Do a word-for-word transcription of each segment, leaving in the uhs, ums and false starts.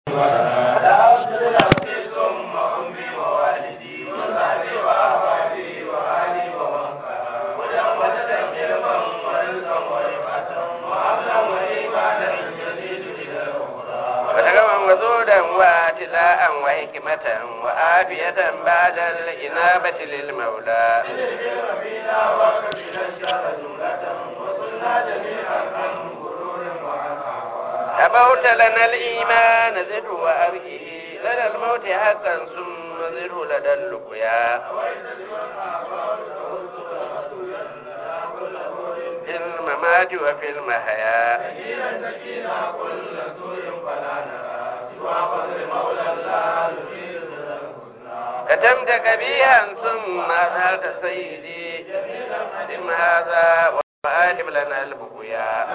لا أشهد نفسي ثم أمي ووالدي وصحبي وأحبابي وأهلي ومن كان وجنبت علما ورزقا ورفعة وأمنا وإيمانا يزيد إلى الأخرى ولغما وزودا واتلاء وحكمة وعافية بعد الإنابة للمولى فينا وكفنا الشر جملة وصلنا جميعا عن غرور وعن أبوت لنا الإيمان زد وأرجه لدى الموت حقا ثم زده لدى اللقيا في الممات وفي المحيا سكينة سكينة كل سوء فلا نرى سوى فضل مولى الله نريد من الحسنى كتمت كبيها ثم أظهرت سيدي جميلا قدم هذا وآدم لنا البقيا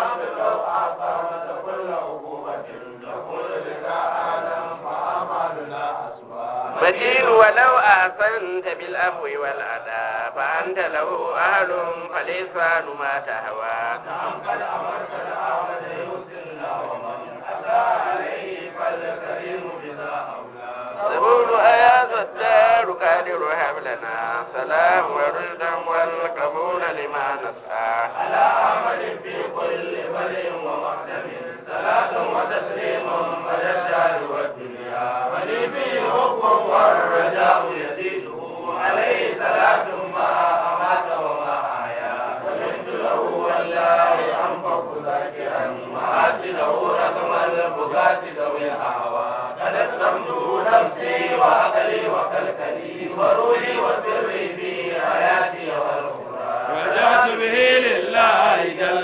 متين ولو أحسنت بالأفو والأداء فأنت له أهل فليسان ما تهوى قد أمرت العبد يوسلنا ومن أتى عليه فالكريم بذا أولى سبول آيات الدار قادر هب لنا سلام ورشدا والقبول لما نسعى على عمل في كل بل ومقدم صلاة وتسليم على الدار والدنيا ولي حب والرجاء يزيده عليه صلاة ما أمات وما أحيا ولمت له والله أنفق ذاكرا محاسنه رقم البكاة ذوي الأهوى قد أسلمته نفسي وعقلي وكلكلي وروحي وسري في حياتي والأخرى رجعت به لله جل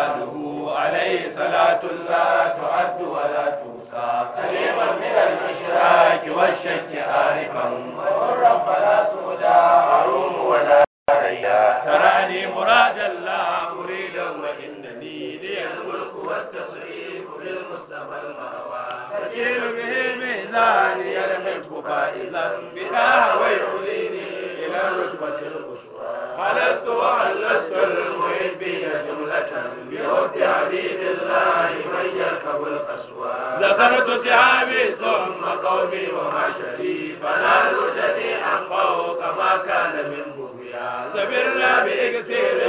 جلاله عليه صلاة لا تعد ولا توصى سليما من الإشراك والشك عارفا وحرا فلا سودا أروم ولا ريا تراني مرادا لا أريد وإنني لي الملك والتصريف بالمصطفى المهوى تكيل به ميزاني الملك فائزا بلا ويعليني إلى الرتبة القصوى فلست وألست المحبين جملة بحب حبيب الله من يركب القسوى ذكرت سحابي ثم قومي ومعشري فنالوا جميعا فوق ما كان من بغيا سبرنا بإكسير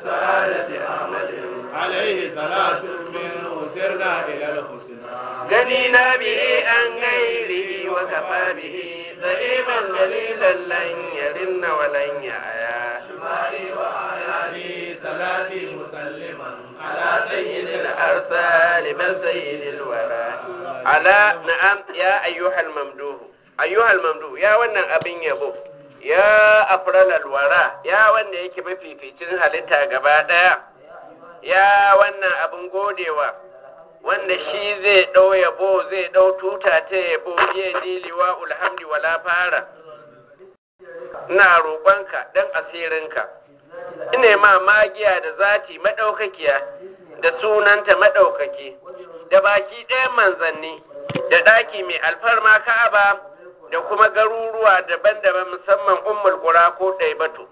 سعادة أحمد عليه صلاة منه سرنا إلى الحسنى جنينا به عن غيره وكفى به ضعيفا جليلا لن يرن ولن يعيا شمالي وأعياني صلاتي مسلما على سيد الأرسال بل سيد الورى على نعم يا أيها الممدوح أيها الممدوح يا wannan abin yabo ya afral alwara ya wanda yake mafificin halitta gaba daya ya wannan abin godewa wanda shi zai dau yabo zai dau tuta ta yabo ya diliwa alhamdi wala fara ina roƙonka dan asirinka ina ma magiya da zati madaukakiya da sunanta madaukaki da baki ɗayan manzanni da ɗaki mai alfarma Ka'aba da kuma garuruwa daban-daban musamman Ummul Qura ko Daibatu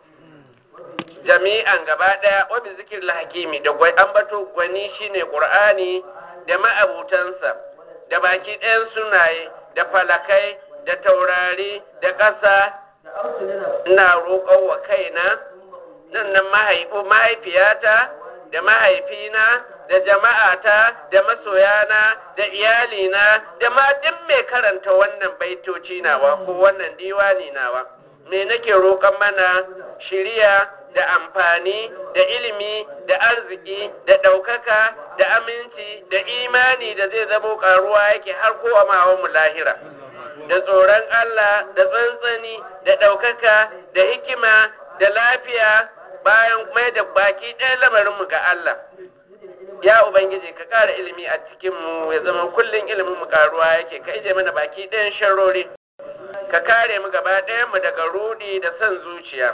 jami'an gaba ɗaya wa bi zikril hakimi da gwai ambato gwani shine Qur'ani da ma'abutansa da baki ɗayan sunaye da falakai da taurari da ƙasa ina roƙon wa kaina nan nan mahaifiyata da mahaifina da jama'ata da masoyana da iyalina da ma duk mai karanta wannan baitoci nawa ko wannan diwani nawa me nake roƙon mana shiriya da amfani da ilimi da arziki da ɗaukaka da aminci da imani da zai zamo ƙaruwa yake har kowa ma mu lahira da tsoron Allah da tsantsani da ɗaukaka da hikima da lafiya bayan mai da baki ɗaya lamarinmu ga Allah ya ubangiji ka ƙara ilimi a cikinmu ya zama kullum ilimin mu ƙaruwa yake ka ije mana baki ɗayan sharrori ka kare mu gaba ɗayan mu daga rudi da son zuciya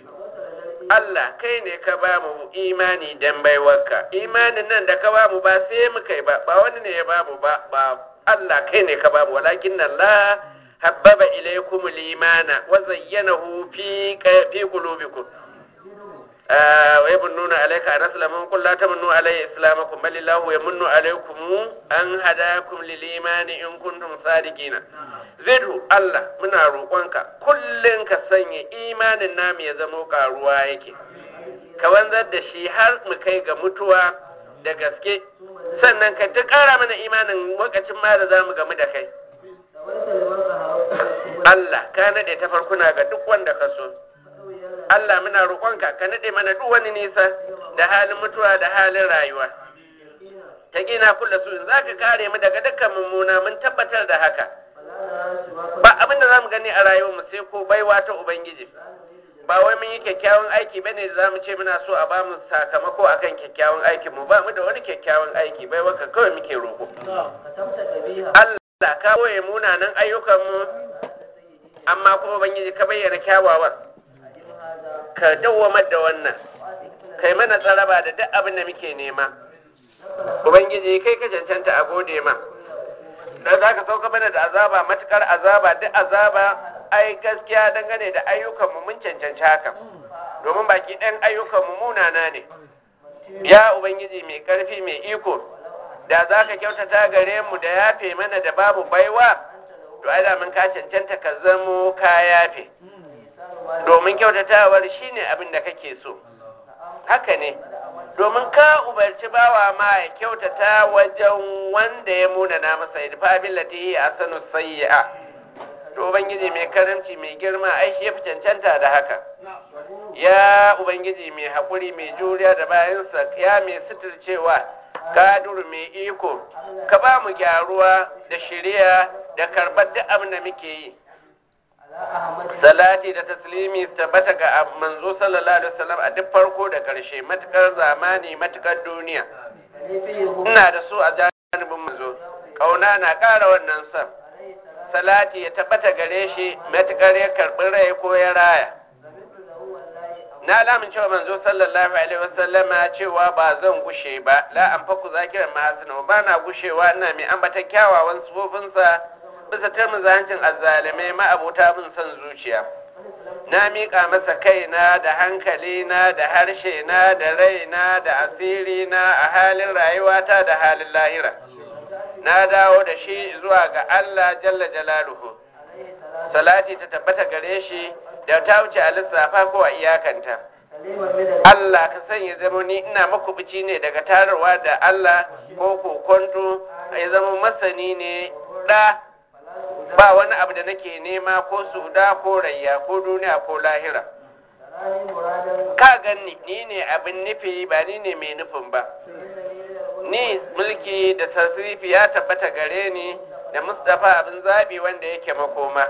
Allah kai ne ka ba mu imani dan baiwarka imanin nan da ka ba mu ba sai mu kai ba ba wani ne ya ba mu ba ba Allah kai ne ka ba mu walakin Allah habbaba ilaykum al-imana wa zayyanahu fi fi qulubikum wa yamunnuna alayka an aslamu qul la tamunnu alayya islamakum bal illahu yamunnu alaykum an hadakum lil imani in kuntum sadiqina zidhu Allah muna roƙonka kullun ka sanya imanin namu ya zama karuwa yake ka wanzar da shi har mu kai ga mutuwa da gaske sannan ka ta ƙara mana imanin lokacin ma da zamu gamu da kai Allah ka nade ta farkuna ga duk wanda ka so Allah muna roƙonka ka nade mana duk wani nisa da halin mutuwa da halin rayuwa ta gina kula su za ka kare mu daga dukkan mummuna mun tabbatar da haka ba abin da za mu gani a rayuwarmu sai ko baiwa ta ubangiji ba wai mun yi kyakkyawan aiki bane da za mu ce muna so a ba mu sakamako akan kyakkyawan aikin mu ba mu da wani kyakkyawan aiki bai waka kawai muke roƙo Allah ka boye munanan ayyukan mu amma kuma ubangiji ka bayyana kyawawan ka dawwamar da wannan kai mana tsaraba da duk abin da muke nema ubangiji kai ka cancanta a gode ma dan za ka sauka mana da azaba matukar azaba duk azaba ai gaskiya dangane da ayyukanmu mun cancanci haka domin baki ɗan ayyukanmu munana ne ya ubangiji mai ƙarfi mai iko da za ka kyautata gare mu da yafe mana da babu baiwa to ai da mun ka cancanta ka zamo ka yafe domin kyautatawar shine abin da kake so haka ne domin ka umarci bawa ma ya kyautata wajen wanda ya munana masa idfa billati asanu sayyi'a to ubangiji mai karamci mai girma ai shi ya fi cancanta da haka ya ubangiji mai haƙuri mai juriya da bayansa ya mai suturcewa kadur mai iko ka ba mu gyaruwa da shiriya da karɓar duk abin da muke yi salati da taslimi tabbata ga manzo sallallahu alaihi wasallam a duk farko da ƙarshe matukar zamani matukar duniya ina da su a janibin manzo kauna na ƙara wannan san salati ya tabbata gare shi matukar ya karɓi rai ko ya raya na alamun cewa manzo sallallahu alaihi wasallam cewa ba zan gushe ba la an faku zakiran mahasina ba na gushewa ina mai ambata kyawawan sufofinsa bisa tarmizancin azzalimai ma'abuta bin son zuciya na miƙa masa kaina da hankalina da harshena da raina da asirina a halin rayuwata da halin lahira na dawo da shi zuwa ga Allah jalla jalaluhu salati ta tabbata gare shi da ta wuce a lissafa ko a iyakanta Allah ka sanya zama ni ina makubici ne daga tararwa da Allah ko kokonto ya zama masani ne da ba wani abu da nake nema ko suda ko rayya ko duniya ko lahira ka ganni ni ne abin nufi ba ni ne mai nufin ba ni mulki da tasrifi ya tabbata gare ni da Mustapha abin zabi wanda yake makoma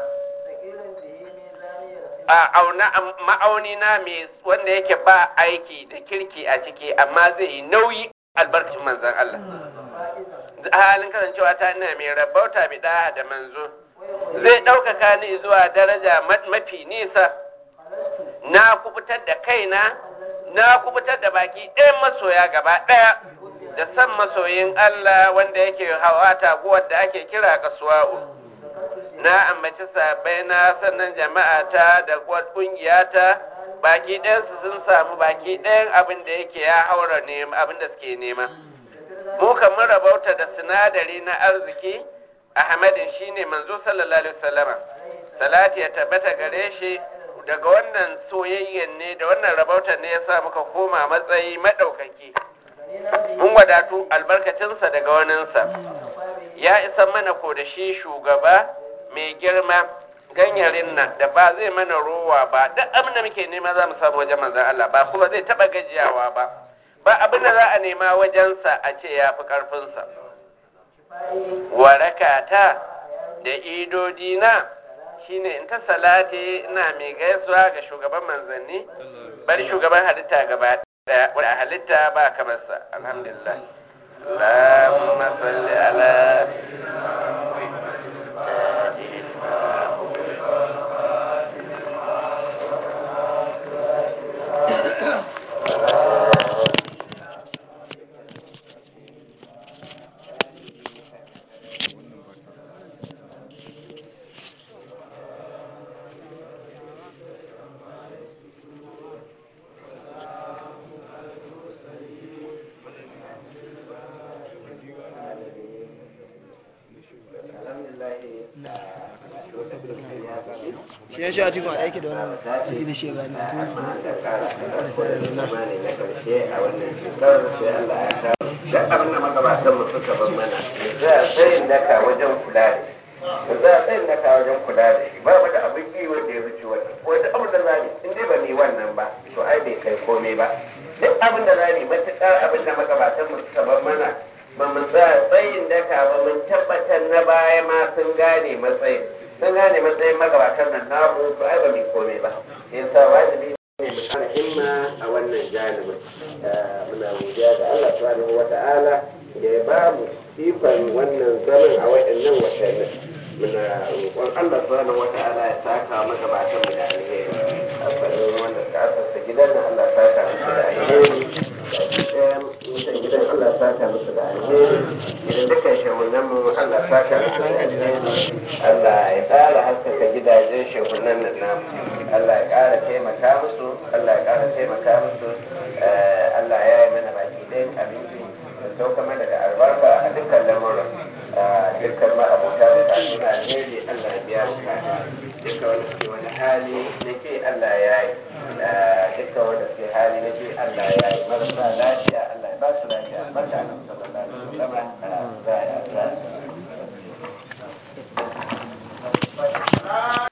a auna ma'auni na mai wanda yake ba aiki da kirki a ciki amma zai yi nauyi albarkacin manzon Allah halin kasancewa ta ina mai rabauta bida da manzo zai ɗaukaka ni zuwa daraja mafi nisa na kubutar da kaina na kubutar da baki ɗayan masoya gaba ɗaya da san masoyin Allah wanda yake hawa taguwar da ake kira kasuwa'u na ambaci sabai na sannan jama'a ta da ƙungiya ta baki ɗayansu sun samu baki ɗayan abin da yake ya haura nema abin da suke nema mu kamar rabauta da sinadari na arziki ahmadin shine manzo sallallahu alaihi wasallama salati ya tabbata gare shi daga wannan soyayyen ne da wannan rabautar ne ya sa muka koma matsayi madaukaki mun wadatu albarkacinsa daga waninsa ya isa mana ko da shi shugaba mai girma ganyarin nan da ba zai mana rowa ba duk abin da muke nema za mu samu wajen manzon Allah ba kuma zai taba gajiyawa ba ba abin da za a nema wajensa a ce ya fi ƙarfinsa warakata da idodina shine in ta salati ina mai gaisuwa ga shugaban manzanni bari shugaban halitta gaba daya wadda halitta ba kamar sa alhamdulillah Allahumma salli ala shi ya sha tukun aiki da wannan asiri shi ba na amma an ɗan ƙara kaɗan wani zama ne na ƙarshe a wannan shekarar sai Allah ya kawo duk abin da magabatan mu suka ban mana za a tsayin daka wajen kula da shi za a tsayin daka wajen kula da shi ba mu da abin yi wanda ya wuce wannan wanda abin da za mu in dai ba mu yi wannan ba to ai bai kai komai ba duk abin da za mu yi matuƙar abin da magabatan mu suka ban mana ba mu tsaya tsayin daka ba mun tabbatar na baya ma sun gane matsayin sun gane matsayin magabatan nan namu to ai ba mu yi komai ba yasa wajibi ne mu kara himma a wannan janibin muna godiya ga Allah subhanahu wata'ala da ya ba mu ikon wannan zaman a waɗannan watannin muna roƙon Allah subhanahu wata'ala ya saka magabatan mu da alheri asalin wanda suka asasa gidan nan Allah ya saka musu da alheri baki ɗaya mutan gidan Allah ya saka musu da alheri idan dukkan shehunan mu Allah ya saka musu da alheri Allah ya ƙara haskaka gidajen shehunan nan namu Allah ya ƙara taimaka musu Allah ya ƙara taimaka musu Allah ya yi mana baki ɗayan abinci da sauka mana da albarka a dukkan lamuran dukkan ma'abota bukatu na alheri Allah ya biya bukata dukkan wanda suke wani hali na ke Allah ya yi dukkan wanda suke hali na ke Allah ya yi marasa lafiya Allah ya ba su lafiya albarka na sallallahu alaihi wasallam